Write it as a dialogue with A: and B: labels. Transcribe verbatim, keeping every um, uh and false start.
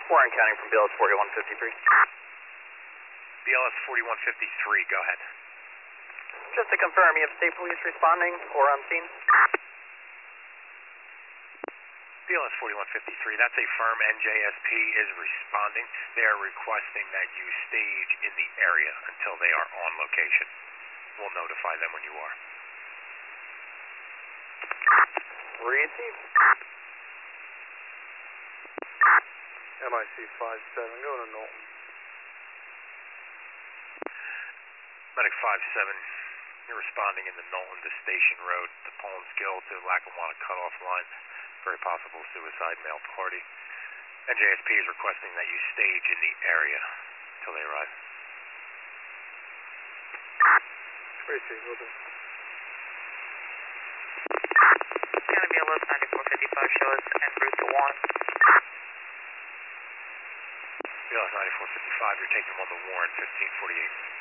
A: Warren County from B L S forty-one fifty-three.
B: B L S forty-one fifty-three, go ahead.
A: Just to confirm, you have state police responding or on scene?
B: B L S forty-one fifty-three, that's a firm. N J S P is responding. They are requesting that you stage in the area until they are on location. We'll notify them when you are.
A: Receive.
C: M I C five seven, going to Knowlton.
B: Medic five seven, you're responding in the Knowlton to Station Road, the Poland's Gill to Lackawanna cutoff line. Very possible suicide male party. N J S P is requesting that you stage in the area until they arrive.
C: Receive, will do.
D: Gonna be a low ninety-four fifty-five, show us en route to Warren.
B: B L S ninety-four fifty-five, you're taking them on the Warren, fifteen forty-eight.